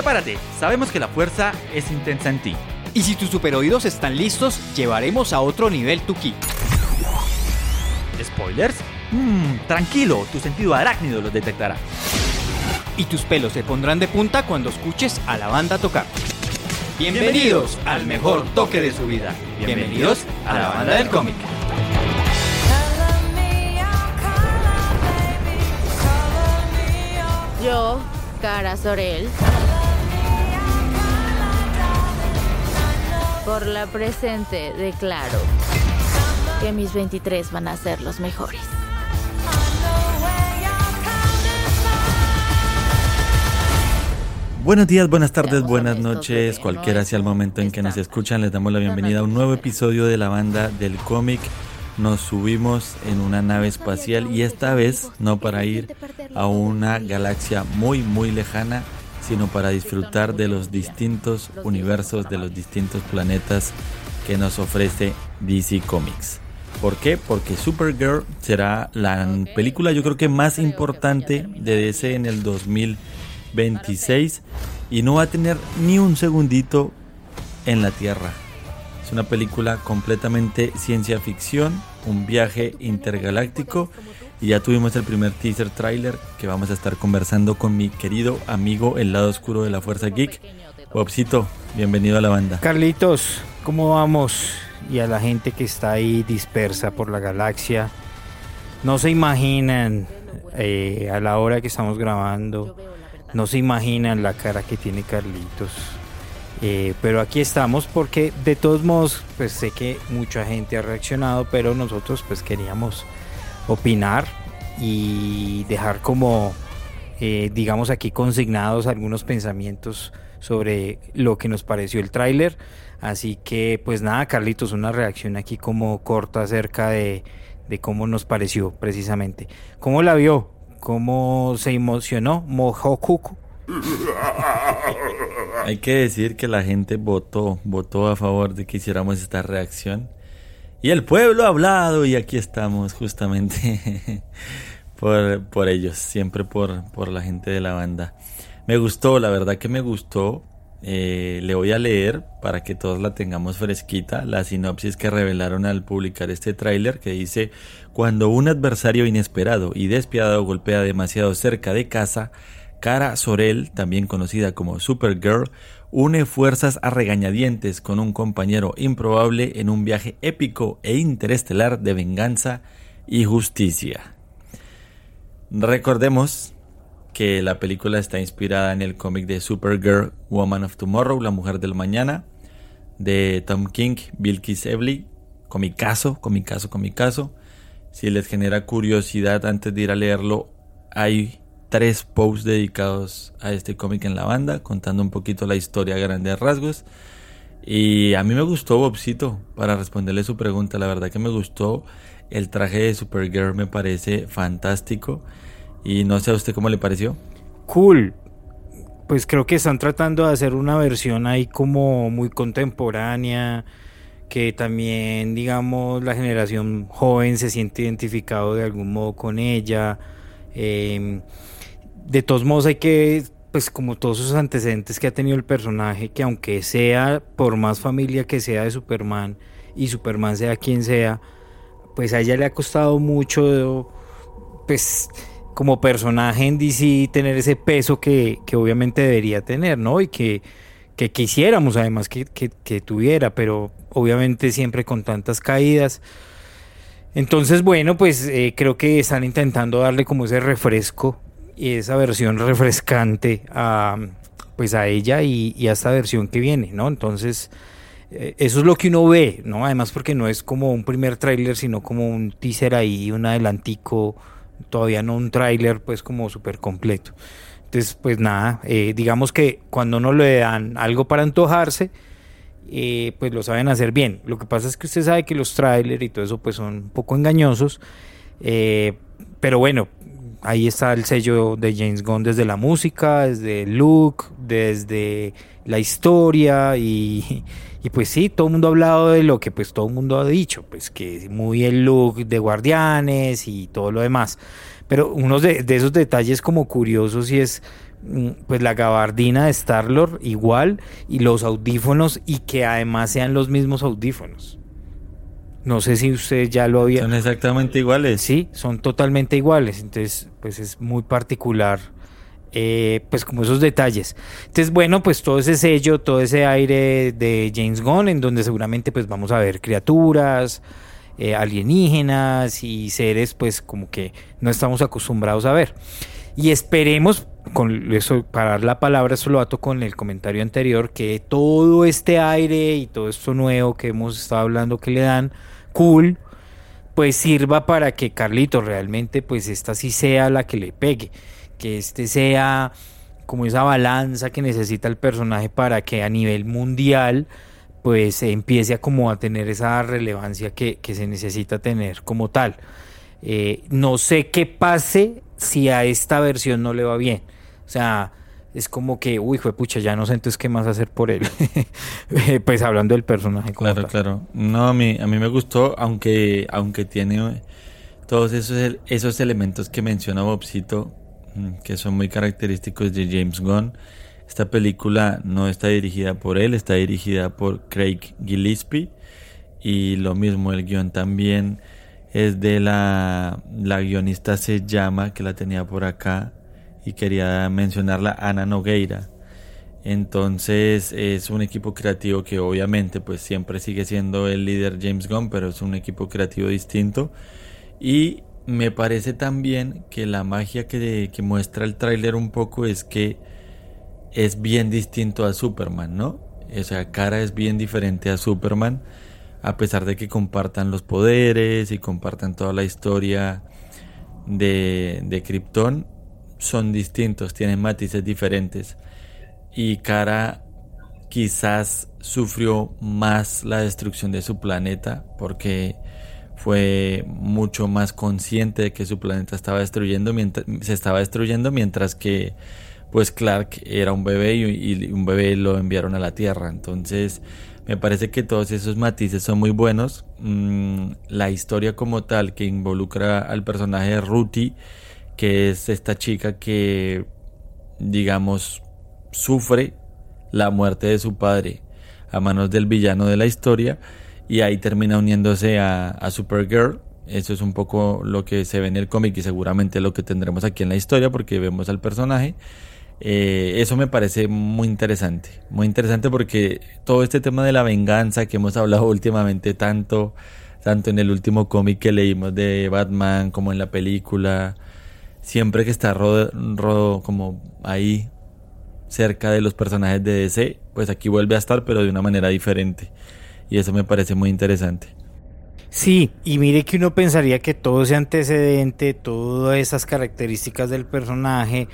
Prepárate, sabemos que la fuerza es intensa en ti. Y si tus superoídos están listos, llevaremos a otro nivel tu ki. ¿Spoilers? Tranquilo, tu sentido arácnido los detectará. Y tus pelos se pondrán de punta cuando escuches a la banda tocar. Bienvenidos al mejor toque de su vida. Bienvenidos a la banda del cómic. Yo, Cara Sorel, por la presente declaro que mis 23 van a ser los mejores. Buenos días, buenas tardes, buenas noches, cualquiera sea el momento en que nos escuchan, les damos la bienvenida a un nuevo episodio de la banda del cómic. Nos subimos en una nave espacial y esta vez no para ir a una galaxia muy muy lejana, sino para disfrutar de los distintos universos, de los distintos planetas que nos ofrece DC Comics. ¿Por qué? Porque Supergirl será la película yo creo que más importante de DC en el 2026 y no va a tener ni un segundito en la Tierra. Es una película completamente ciencia ficción, un viaje intergaláctico y ya tuvimos el primer teaser trailer que vamos a estar conversando con mi querido amigo el lado oscuro de la Fuerza Geek. Bobcito, bienvenido a la banda. Carlitos, ¿cómo vamos? Y a la gente que está ahí dispersa por la galaxia, no se imaginan a la hora que estamos grabando, no se imaginan la cara que tiene Carlitos. Pero aquí estamos porque de todos modos pues sé que mucha gente ha reaccionado, pero nosotros pues queríamos opinar y dejar como digamos aquí consignados algunos pensamientos sobre lo que nos pareció el tráiler. Así que pues nada, Carlitos, una reacción aquí como corta acerca de cómo nos pareció precisamente. ¿Cómo la vio? ¿Cómo se emocionó? ¿Mojocuco? Hay que decir que la gente votó a favor de que hiciéramos esta reacción y el pueblo ha hablado y aquí estamos justamente por ellos, siempre por la gente de la banda. Me gustó, la verdad que me gustó. Le voy a leer para que todos la tengamos fresquita la sinopsis que revelaron al publicar este tráiler, que dice: cuando un adversario inesperado y despiadado golpea demasiado cerca de casa, Cara Sorel, también conocida como Supergirl, une fuerzas a regañadientes con un compañero improbable en un viaje épico e interestelar de venganza y justicia. Recordemos que la película está inspirada en el cómic de Supergirl, Woman of Tomorrow, la mujer del mañana, de Tom King, Bill Evely. Comicazo. Si les genera curiosidad antes de ir a leerlo, hay 3 posts dedicados a este cómic en la banda, contando un poquito la historia a grandes rasgos. Y a mí me gustó, Bobcito, para responderle su pregunta. La verdad que me gustó. El traje de Supergirl me parece fantástico. Y no sé a usted cómo le pareció. Cool. Pues creo que están tratando de hacer una versión ahí como muy contemporánea, que también, digamos, la generación joven se siente identificado de algún modo con ella. De todos modos hay que, pues como todos esos antecedentes que ha tenido el personaje, que aunque sea, por más familia que sea de Superman, y Superman sea quien sea, pues a ella le ha costado mucho, pues como personaje en DC, tener ese peso que obviamente debería tener, ¿no? Y que quisiéramos además que tuviera, pero obviamente siempre con tantas caídas. Entonces, bueno, pues creo que están intentando darle como ese refresco y esa versión refrescante a ella y a esta versión que viene, ¿no? Entonces, eso es lo que uno ve, ¿no? Además porque no es como un primer tráiler, sino como un teaser ahí, un adelantico, todavía no un tráiler pues como súper completo. Entonces pues nada, digamos que cuando no le dan algo para antojarse, pues lo saben hacer bien. Lo que pasa es que usted sabe que los trailers y todo eso pues son un poco engañosos, pero bueno, ahí está el sello de James Gunn desde la música, desde el look, desde la historia y pues sí, todo el mundo ha hablado de lo que pues todo el mundo ha dicho, pues que muy el look de Guardianes y todo lo demás, pero unos de esos detalles como curiosos y es pues la gabardina de Star-Lord igual y los audífonos, y que además sean los mismos audífonos. No sé si usted ya lo había... Son exactamente iguales. Sí, son totalmente iguales. Entonces, pues es muy particular, pues como esos detalles. Entonces, bueno, pues todo ese sello, todo ese aire de James Gunn, en donde seguramente pues vamos a ver criaturas, alienígenas y seres pues como que no estamos acostumbrados a ver. Y esperemos, con eso, para dar la palabra, eso lo ato con el comentario anterior, que todo este aire y todo esto nuevo que hemos estado hablando que le dan, cool, pues sirva para que Carlito realmente pues esta sí sea la que le pegue, que este sea como esa balanza que necesita el personaje para que a nivel mundial pues empiece a como a tener esa relevancia que se necesita tener como tal. No sé qué pase si a esta versión no le va bien, o sea, es como que, uy, pucha, ya no sé entonces qué más hacer por él. Pues hablando del personaje como Claro, tal. claro. No, a mí me gustó, aunque tiene todos esos elementos que menciona Bobcito, que son muy característicos de James Gunn. Esta película no está dirigida por él, está dirigida por Craig Gillespie, y lo mismo, el guión también es de la guionista, se llama, que la tenía por acá y quería mencionarla, Ana Nogueira. Entonces es un equipo creativo que obviamente pues siempre sigue siendo el líder James Gunn, pero es un equipo creativo distinto. Y me parece también que la magia que muestra el tráiler un poco es que es bien distinto a Superman, ¿no? O sea, Kara es bien diferente a Superman, a pesar de que compartan los poderes y compartan toda la historia de Krypton. Son distintos, tienen matices diferentes, y Kara quizás sufrió más la destrucción de su planeta porque fue mucho más consciente de que su planeta se estaba destruyendo, mientras que pues Clark era un bebé y un bebé lo enviaron a la Tierra. Entonces me parece que todos esos matices son muy buenos. La historia como tal, que involucra al personaje de Ruthie, que es esta chica que, digamos, sufre la muerte de su padre a manos del villano de la historia, y ahí termina uniéndose a Supergirl. Eso es un poco lo que se ve en el cómic y seguramente lo que tendremos aquí en la historia, porque vemos al personaje. Eso me parece muy interesante porque todo este tema de la venganza que hemos hablado últimamente tanto en el último cómic que leímos de Batman como en la película, siempre que está como ahí cerca de los personajes de DC, pues aquí vuelve a estar, pero de una manera diferente, y eso me parece muy interesante. Sí, y mire que uno pensaría que todo ese antecedente, todas esas características del personaje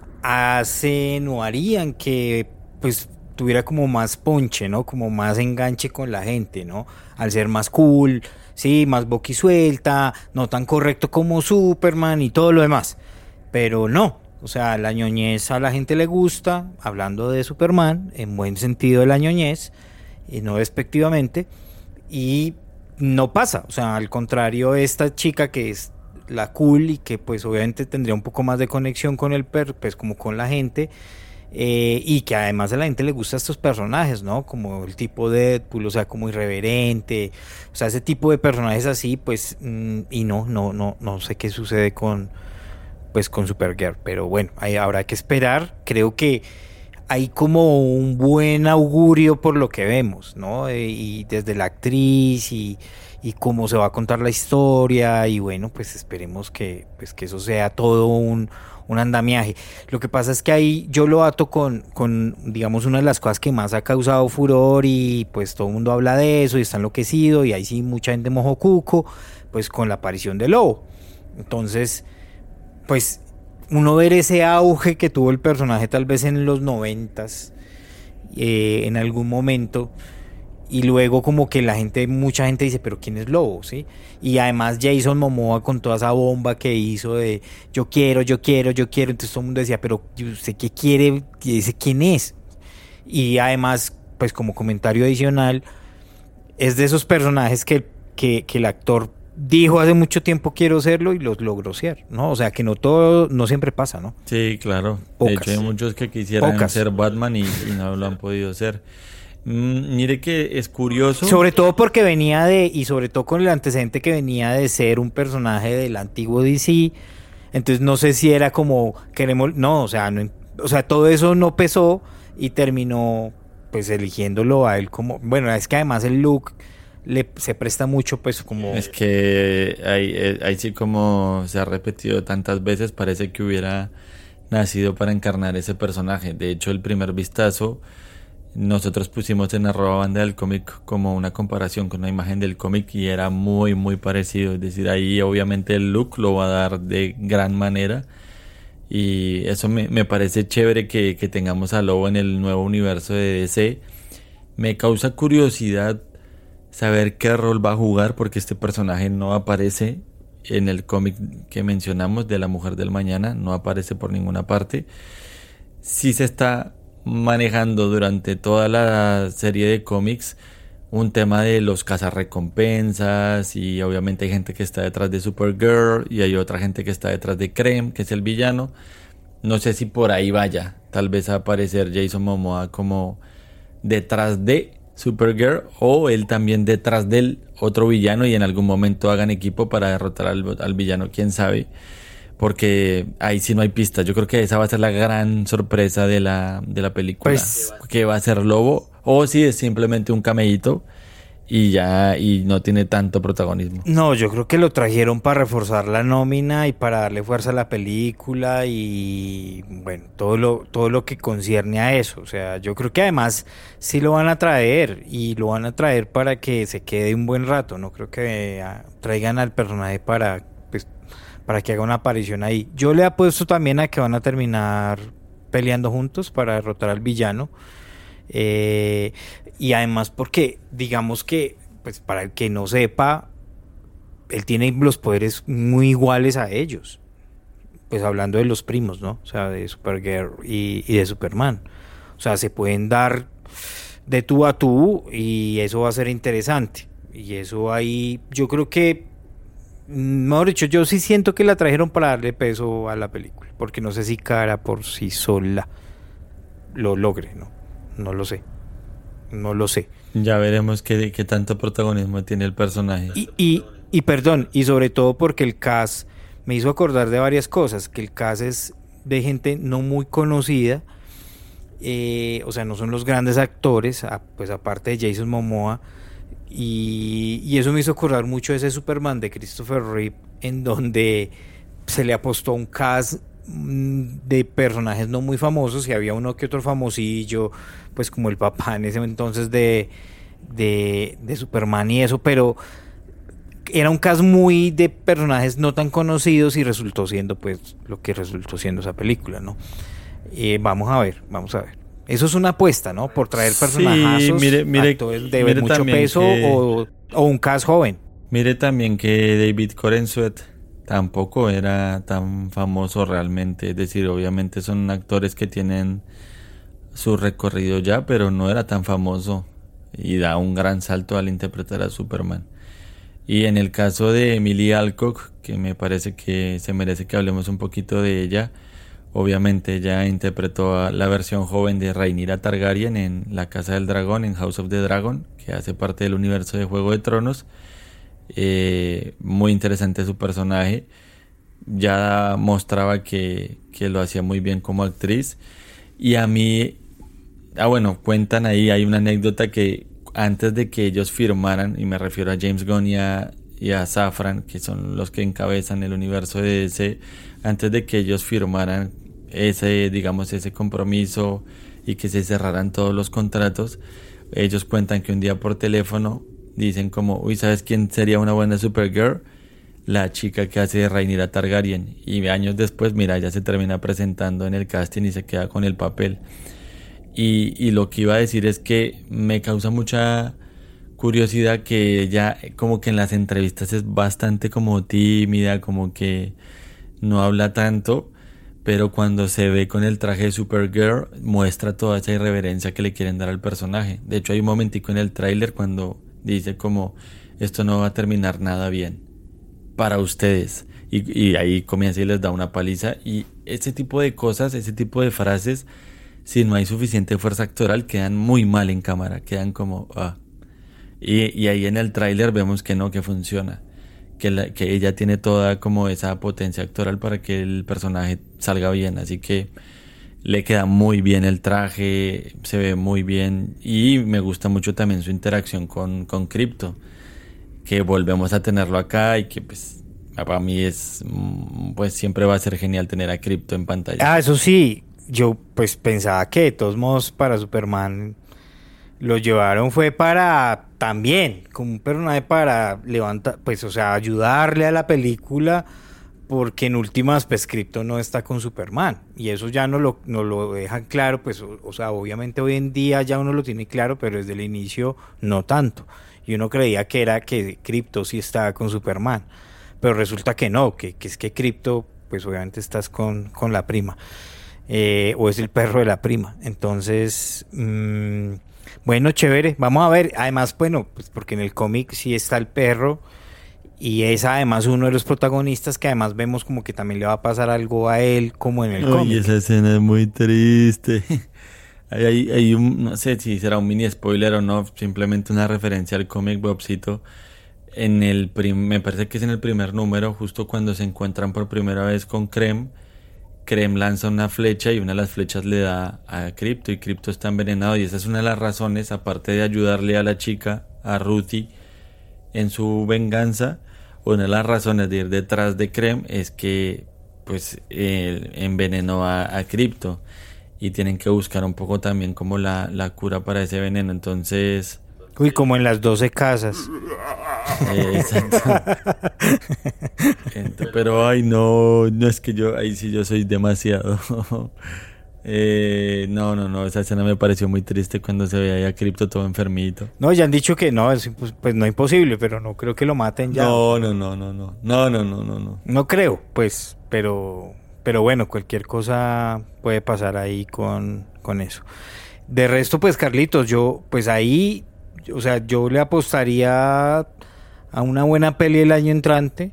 hacen o harían que pues tuviera como más ponche, ¿no? Como más enganche con la gente, ¿no? Al ser más cool, sí, más boquisuelta, no tan correcto como Superman y todo lo demás. Pero no, o sea, la ñoñez a la gente le gusta, hablando de Superman, en buen sentido de la ñoñez, y no despectivamente, y no pasa, o sea, al contrario, esta chica que es la cool y que pues obviamente tendría un poco más de conexión con pues como con la gente, y que además a la gente le gustan estos personajes, ¿no? Como el tipo de Deadpool, o sea, como irreverente, o sea, ese tipo de personajes así, pues, y no sé qué sucede con Supergirl, pero bueno, ahí habrá que esperar. Creo que hay como un buen augurio por lo que vemos, ¿no? Y desde la actriz y cómo se va a contar la historia, y bueno, pues esperemos que eso sea todo un andamiaje. Lo que pasa es que ahí yo lo ato con digamos, una de las cosas que más ha causado furor, y pues todo el mundo habla de eso y está enloquecido, y ahí sí mucha gente mojó cuco, pues con la aparición de Lobo. Entonces, pues uno ver ese auge que tuvo el personaje tal vez en los 90s, en algún momento, y luego como que mucha gente dice, pero ¿quién es Lobo? ¿Sí? Y además Jason Momoa con toda esa bomba que hizo de yo quiero, entonces todo el mundo decía, pero ¿usted qué quiere? Y dice, ¿quién es? Y además, pues como comentario adicional, es de esos personajes que el actor dijo hace mucho tiempo quiero serlo y lo logró ser, ¿no? O sea, que no siempre pasa, ¿no? Sí, claro. Pocas. De hecho, hay muchos que quisieran Pocas. ser Batman y no lo han podido ser. Mire que es curioso. Sobre todo porque y sobre todo con el antecedente que venía de ser un personaje del antiguo DC, entonces no sé si era como o sea, todo eso no pesó y terminó pues eligiéndolo a él como, bueno, es que además el look se presta mucho pues como... Es que ahí sí, como se ha repetido tantas veces, parece que hubiera nacido para encarnar ese personaje. De hecho, el primer vistazo nosotros pusimos en @banda del cómic como una comparación con una imagen del cómic y era muy muy parecido. Es decir, ahí obviamente el look lo va a dar de gran manera y eso me parece chévere que tengamos a Lobo en el nuevo universo de DC. Me causa curiosidad saber qué rol va a jugar porque este personaje no aparece en el cómic que mencionamos de La Mujer del Mañana, no aparece por ninguna parte. Sí se está manejando durante toda la serie de cómics un tema de los cazarrecompensas y obviamente hay gente que está detrás de Supergirl y hay otra gente que está detrás de Creme, que es el villano. No sé si por ahí vaya, tal vez a aparecer Jason Momoa como detrás de Supergirl o él también detrás del otro villano y en algún momento hagan equipo para derrotar al villano, quién sabe. Porque ahí sí no hay pistas. Yo creo que esa va a ser la gran sorpresa de la película. Pues, que va a ser Lobo. O si es simplemente un camellito y no tiene tanto protagonismo. No, yo creo que lo trajeron para reforzar la nómina y para darle fuerza a la película y bueno, todo lo que concierne a eso. O sea, yo creo que además sí lo van a traer y lo van a traer para que se quede un buen rato. No creo que traigan al personaje para que haga una aparición ahí. Yo le apuesto también a que van a terminar peleando juntos para derrotar al villano. Y además porque, digamos que, pues para el que no sepa, él tiene los poderes muy iguales a ellos. Pues hablando de los primos, ¿no? O sea, de Supergirl y de Superman. O sea, se pueden dar de tú a tú y eso va a ser interesante. Y eso ahí, yo creo que mejor dicho, yo sí siento que la trajeron para darle peso a la película, porque no sé si Cara por sí sola lo logre, no lo sé. Ya veremos qué tanto protagonismo tiene el personaje. Y perdón, y sobre todo porque el cast me hizo acordar de varias cosas, que el cast es de gente no muy conocida, o sea, no son los grandes actores, pues aparte de Jason Momoa. Y eso me hizo acordar mucho de ese Superman de Christopher Reeve, en donde se le apostó un cast de personajes no muy famosos y había uno que otro famosillo, pues como el papá en ese entonces de Superman y eso, pero era un cast muy de personajes no tan conocidos y resultó siendo pues lo que resultó siendo esa película, ¿no? Vamos a ver. Eso es una apuesta, ¿no? Por traer personajazos actores de mucho peso o un cast joven. Mire también que David Corenswet tampoco era tan famoso realmente. Es decir, obviamente son actores que tienen su recorrido ya, pero no era tan famoso. Y da un gran salto al interpretar a Superman. Y en el caso de Emily Alcock, que me parece que se merece que hablemos un poquito de ella. Obviamente ella interpretó a la versión joven de Rhaenyra Targaryen en La Casa del Dragón, en House of the Dragon, que hace parte del universo de Juego de Tronos. Muy interesante su personaje. Ya mostraba que lo hacía muy bien como actriz. Y a mí, bueno, cuentan ahí, hay una anécdota que antes de que ellos firmaran, y me refiero a James Gunn y a Safran, que son los que encabezan el universo de DC, antes de que ellos firmaran ese compromiso y que se cerraran todos los contratos, ellos cuentan que un día por teléfono dicen como, uy, ¿sabes quién sería una buena Supergirl? La chica que hace de Rhaenyra Targaryen. Y años después, mira, ella se termina presentando en el casting y se queda con el papel. Y lo que iba a decir es que me causa mucha curiosidad que ella como que en las entrevistas es bastante como tímida, como que no habla tanto, pero cuando se ve con el traje de Supergirl muestra toda esa irreverencia que le quieren dar al personaje. De hecho hay un momentico en el tráiler cuando dice como esto no va a terminar nada bien para ustedes. Y ahí comienza y les da una paliza. Y ese tipo de cosas, ese tipo de frases, si no hay suficiente fuerza actoral, quedan muy mal en cámara, quedan como... Y ahí en el tráiler vemos que no, que funciona. Que ella tiene toda como esa potencia actoral para que el personaje salga bien. Así que le queda muy bien el traje, se ve muy bien. Y me gusta mucho también su interacción con Crypto, que volvemos a tenerlo acá y que pues para mí pues siempre va a ser genial tener a Crypto en pantalla. Eso sí, yo pues pensaba que de todos modos para Superman lo llevaron fue para también, como un personaje para levantar, pues o sea, ayudarle a la película, porque en últimas pues Crypto no está con Superman, y eso ya no lo dejan claro, pues o sea, obviamente hoy en día ya uno lo tiene claro, pero desde el inicio no tanto, y uno creía que Crypto sí estaba con Superman, pero resulta que no, que es que Crypto pues obviamente estás con la prima, o es el perro de la prima, entonces... Bueno, chévere, vamos a ver, además, bueno, pues porque en el cómic sí está el perro y es además uno de los protagonistas que además vemos como que también le va a pasar algo a él como en el cómic. Y esa escena es muy triste. No sé si será un mini spoiler o no, simplemente una referencia al cómic Bobcito. Me parece que es en el primer número, justo cuando se encuentran por primera vez con Krem lanza una flecha y una de las flechas le da a Crypto y Crypto está envenenado, y esa es una de las razones, aparte de ayudarle a la chica, a Ruthie, en su venganza. Una de las razones de ir detrás de Krem es que pues envenenó a Crypto y tienen que buscar un poco también como la cura para ese veneno. Entonces... Uy, como en las 12 casas. Exacto. Pero no es que ahí sí yo soy demasiado. No, esa escena me pareció muy triste cuando se ve ahí a Crypto todo enfermito. No, ya han dicho que no, pues no imposible, pero no creo que lo maten ya. No. No creo, pues, pero bueno, cualquier cosa puede pasar ahí con eso. De resto, pues, Carlitos, yo, pues ahí, o sea, yo le apostaría a una buena peli el año entrante.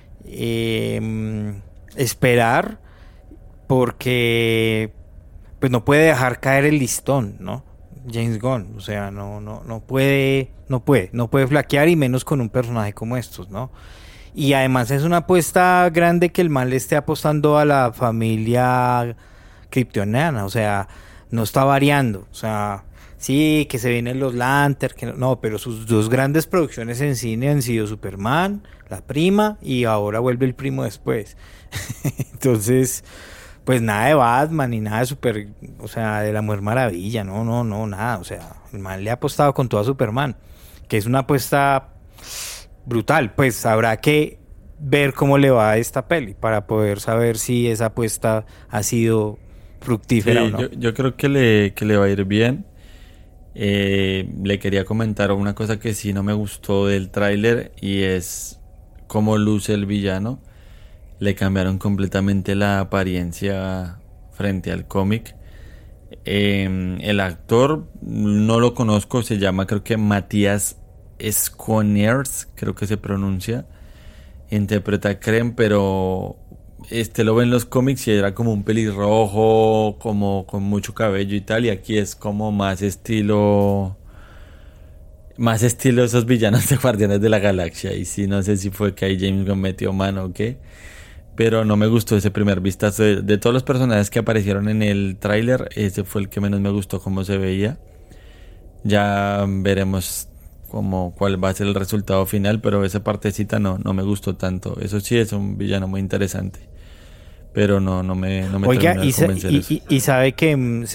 Esperar, porque pues no puede dejar caer el listón, ¿no? James Gunn, o sea, no puede flaquear, y menos con un personaje como estos, ¿no? Y además es una apuesta grande que el man le esté apostando a la familia kryptoniana, o sea, no está variando, o sea, sí, que se vienen los Lantern, que no, pero sus dos grandes producciones en cine han sido Superman, la prima, y ahora vuelve el primo después. Entonces, pues nada de Batman ni nada de o sea, de la Mujer Maravilla, no, nada, o sea, el man le ha apostado con todo a Superman, que es una apuesta brutal. Pues habrá que ver cómo le va a esta peli para poder saber si esa apuesta ha sido fructífera o no. Yo creo que le va a ir bien. Le quería comentar una cosa que sí no me gustó del tráiler, y es cómo luce el villano. Le cambiaron completamente la apariencia frente al cómic. El actor no lo conozco, se llama creo que Matías Skoniers, creo que se pronuncia. Interpreta a Krem, pero lo ve en los cómics y era como un pelirrojo, como con mucho cabello y tal, y aquí es como más estilo esos villanos de Guardianes de la Galaxia. Y sí, no sé si fue que ahí James Gunn metió mano o qué, pero no me gustó ese primer vistazo. De todos los personajes que aparecieron en el tráiler, ese fue el que menos me gustó cómo se veía. Ya veremos cuál va a ser el resultado final, pero esa partecita no me gustó tanto. Eso sí, es un villano muy interesante, pero no me Oiga, terminó de convencer eso. Y sabe que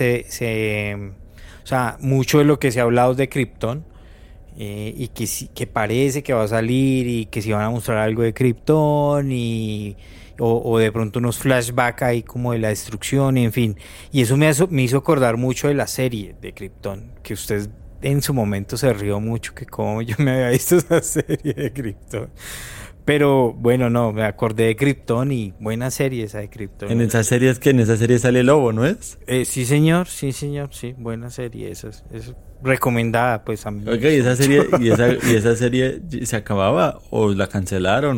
o sea, mucho de lo que se ha hablado de Krypton, y que parece que va a salir, y que si van a mostrar algo de Krypton, o de pronto unos flashbacks ahí como de la destrucción, y en fin, y eso me hizo acordar mucho de la serie de Krypton, que usted en su momento se rió mucho, que como yo me había visto esa serie de Krypton, Pero bueno, no, me acordé de Krypton y buena serie esa de Krypton. En esa serie sale Lobo, ¿no es? Sí, señor, sí, buena serie, esa es recomendada, pues a mí. Oiga, ¿y esa serie se acababa o la cancelaron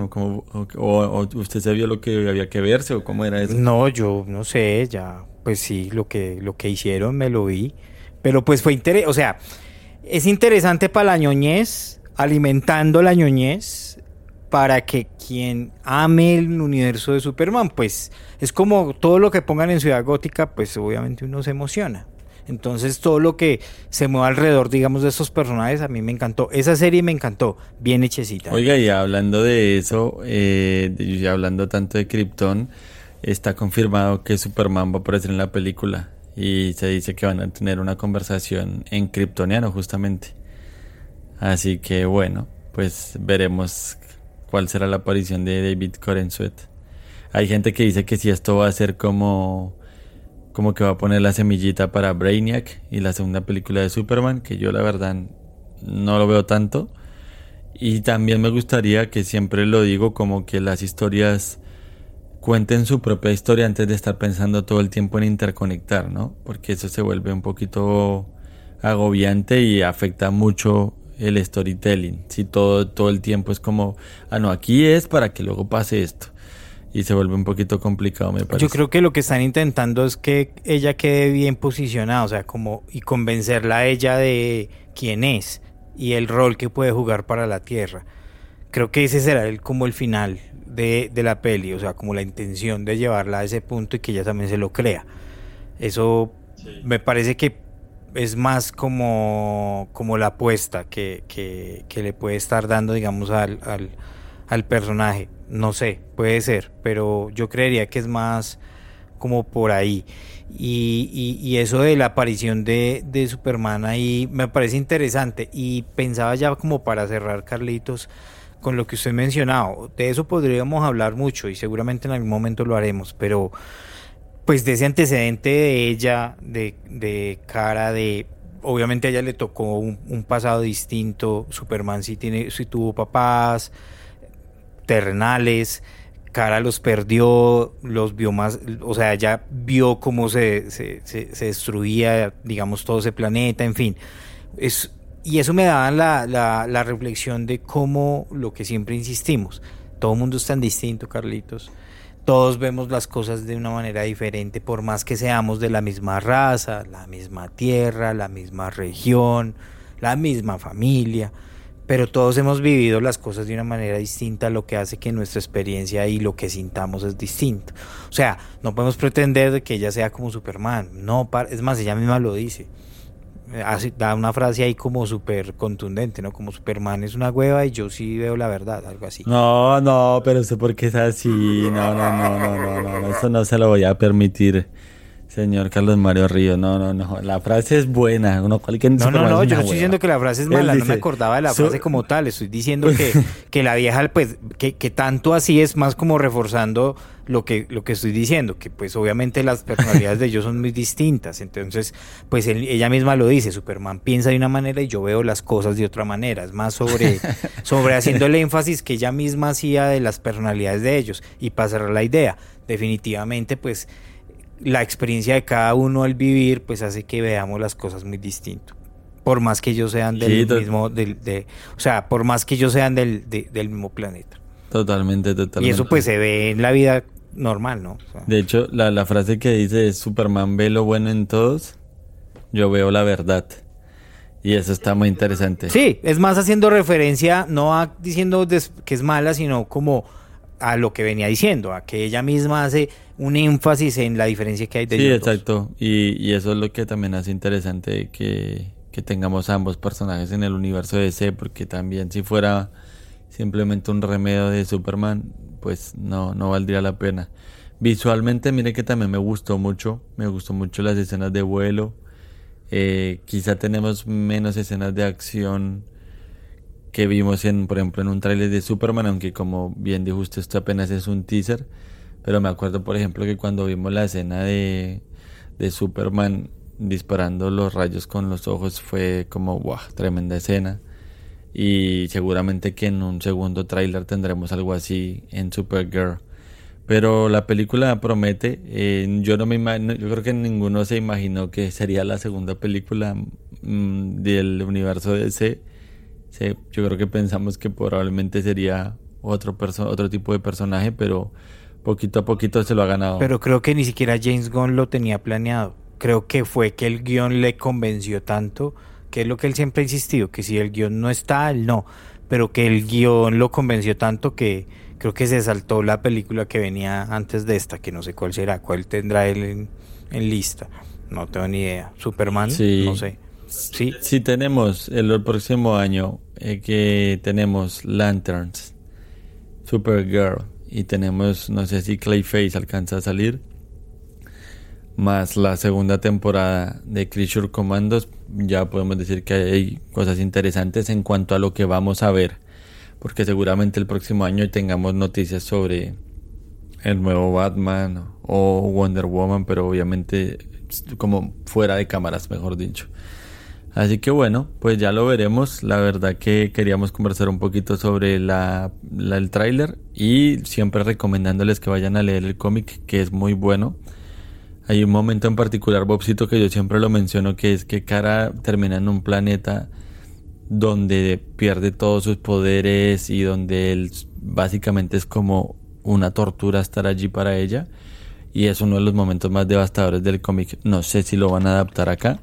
o usted se vio lo que había que verse o cómo era eso? No, yo no sé, ya, pues sí, lo que hicieron me lo vi, pero pues fue interesante, o sea, es interesante para la ñoñez, alimentando la ñoñez, para que quien ame el universo de Superman, pues es como todo lo que pongan en Ciudad Gótica, pues obviamente uno se emociona. Entonces todo lo que se mueve alrededor, digamos, de estos personajes, a mí me encantó. Esa serie me encantó, bien hechecita. Oiga, y hablando de eso, y hablando tanto de Krypton, está confirmado que Superman va a aparecer en la película y se dice que van a tener una conversación en kryptoniano justamente. Así que bueno, pues veremos cuál será la aparición de David Corenswet. Hay gente que dice que si esto va a ser como que va a poner la semillita para Brainiac y la segunda película de Superman, que yo la verdad no lo veo tanto. Y también me gustaría, que siempre lo digo, como que las historias cuenten su propia historia antes de estar pensando todo el tiempo en interconectar, ¿no? Porque eso se vuelve un poquito agobiante y afecta mucho el storytelling. Si todo el tiempo es como, no, aquí es para que luego pase esto. Y se vuelve un poquito complicado, me parece. Yo creo que lo que están intentando es que ella quede bien posicionada, o sea, como y convencerla a ella de quién es y el rol que puede jugar para la Tierra. Creo que ese será como el final de la peli, o sea, como la intención de llevarla a ese punto y que ella también se lo crea. Eso sí. Me parece que es más como la apuesta que le puede estar dando, digamos, al personaje. No sé, puede ser, pero yo creería que es más como por ahí. Y eso de la aparición de Superman ahí me parece interesante. Y pensaba ya como para cerrar, Carlitos, con lo que usted mencionaba. De eso podríamos hablar mucho y seguramente en algún momento lo haremos, pero pues de ese antecedente de ella, de Kara, obviamente a ella le tocó un pasado distinto. Superman sí tuvo papás terrenales, Kara los perdió, los vio más, o sea, ella vio cómo se destruía, digamos, todo ese planeta, en fin. Y eso me daba la reflexión de cómo, lo que siempre insistimos, todo el mundo es tan distinto, Carlitos. Todos vemos las cosas de una manera diferente, por más que seamos de la misma raza, la misma tierra, la misma región, la misma familia, pero todos hemos vivido las cosas de una manera distinta, lo que hace que nuestra experiencia y lo que sintamos es distinto. O sea, no podemos pretender de que ella sea como Superman, no, es más, ella misma lo dice. Da una frase ahí como súper contundente, ¿no? Como Superman es una hueva y yo sí veo la verdad, algo así. No, pero eso porque es así. No, eso no se lo voy a permitir, señor Carlos Mario Ríos. No, la frase es buena. No, yo no estoy diciendo que la frase es mala, no me acordaba de la frase como tal. Estoy diciendo que la vieja, pues, que tanto así es más como reforzando lo que estoy diciendo, que pues obviamente las personalidades de ellos son muy distintas. Entonces, pues ella misma lo dice, Superman piensa de una manera y yo veo las cosas de otra manera. Es más sobre haciendo el énfasis que ella misma hacía de las personalidades de ellos. Y para cerrar la idea, definitivamente, pues la experiencia de cada uno al vivir pues hace que veamos las cosas muy distinto, por más que ellos sean del mismo o sea, por más que ellos sean del mismo planeta. Totalmente. Y eso pues se ve en la vida normal, ¿no? O sea, de hecho, la frase que dice es: Superman ve lo bueno en todos, yo veo la verdad. Y eso está muy interesante. Sí, es más haciendo referencia, no diciendo que es mala, sino como a lo que venía diciendo, a que ella misma hace un énfasis en la diferencia que hay de ellos. Sí, exacto. Y eso es lo que también hace interesante que tengamos ambos personajes en el universo de DC, porque también si fuera simplemente un remedio de Superman, pues no valdría la pena. Visualmente, mire que también me gustó mucho las escenas de vuelo. Quizá tenemos menos escenas de acción que vimos por ejemplo en un tráiler de Superman, aunque como bien dijo usted, esto apenas es un teaser. Pero me acuerdo, por ejemplo, que cuando vimos la escena de Superman disparando los rayos con los ojos, fue como ¡guau! Tremenda escena. y seguramente que en un segundo tráiler tendremos algo así en Supergirl. Pero la película promete. Yo creo que ninguno se imaginó que sería la segunda película del universo DC. Yo creo que pensamos que probablemente sería otro tipo de personaje, pero poquito a poquito se lo ha ganado. Pero creo que ni siquiera James Gunn lo tenía planeado. Creo que fue que el guión le convenció tanto, que es lo que él siempre ha insistido, que si el guión no está, él no. Pero que el guión lo convenció tanto que creo que se saltó la película que venía antes de esta, que no sé cuál será, cuál tendrá él en lista. No tengo ni idea. Superman, sí. No sé. Sí, tenemos el próximo año que tenemos Lanterns, Supergirl, y tenemos, no sé si Clayface alcanza a salir, más la segunda temporada de Creature Commandos. Ya podemos decir que hay cosas interesantes en cuanto a lo que vamos a ver, porque seguramente el próximo año tengamos noticias sobre el nuevo Batman o Wonder Woman, pero obviamente como fuera de cámaras, mejor dicho. Así que bueno, pues ya lo veremos. La verdad que queríamos conversar un poquito sobre el tráiler, y siempre recomendándoles que vayan a leer el cómic, que es muy bueno. Hay un momento en particular, Bobcito, que yo siempre lo menciono, que es que Kara termina en un planeta donde pierde todos sus poderes y donde él básicamente es como una tortura estar allí para ella, y es uno de los momentos más devastadores del cómic. No sé si lo van a adaptar acá,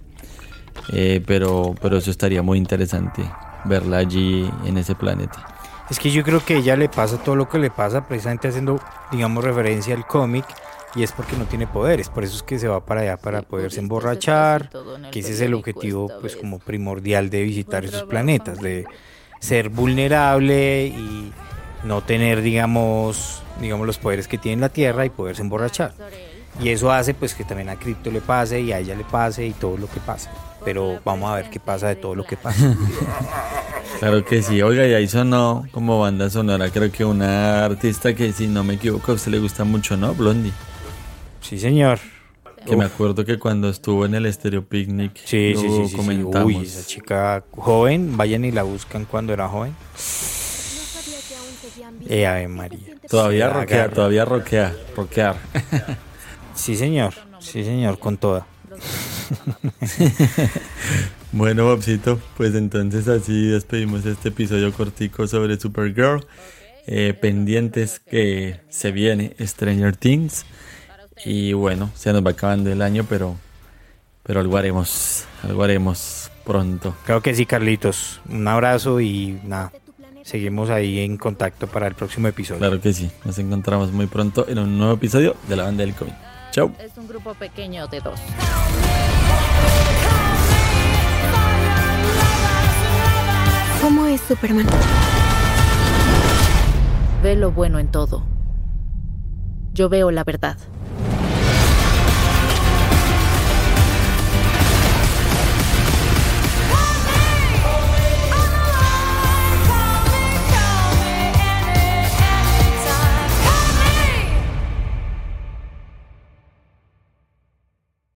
pero eso estaría muy interesante, verla allí en ese planeta. Es que yo creo que a ella le pasa todo lo que le pasa precisamente haciendo, digamos, referencia al cómic, y es porque no tiene poderes. Por eso es que se va para allá, para poderse emborrachar, que ese es el objetivo pues como primordial de visitar esos planetas, de ser vulnerable y no tener digamos los poderes que tiene la Tierra y poderse emborrachar. Y eso hace pues que también a Krypto le pase y a ella le pase y todo lo que pasa. Pero vamos a ver qué pasa de todo lo que pasa. Claro que sí. Oiga, y ahí sonó como banda sonora, creo que una artista que, si no me equivoco, a usted le gusta mucho, ¿no? Blondie. Sí, señor. Que me acuerdo que cuando estuvo en el Estéreo Picnic sí, comentamos. Uy, esa chica joven, vayan y la buscan cuando era joven. Ave María. Todavía roquea. Sí, señor, con toda. Bueno, Bobcito, pues entonces así despedimos este episodio cortico sobre Supergirl. Pendientes que se viene Stranger Things. Y bueno, se nos va acabando el año, pero algo haremos pronto. Claro que sí, Carlitos. Un abrazo y nada, seguimos ahí en contacto para el próximo episodio. Claro que sí, nos encontramos muy pronto en un nuevo episodio de La Banda del Cómic. Chau. Es un grupo pequeño de 2. ¿Cómo es Superman? Ve lo bueno en todo. Yo veo la verdad.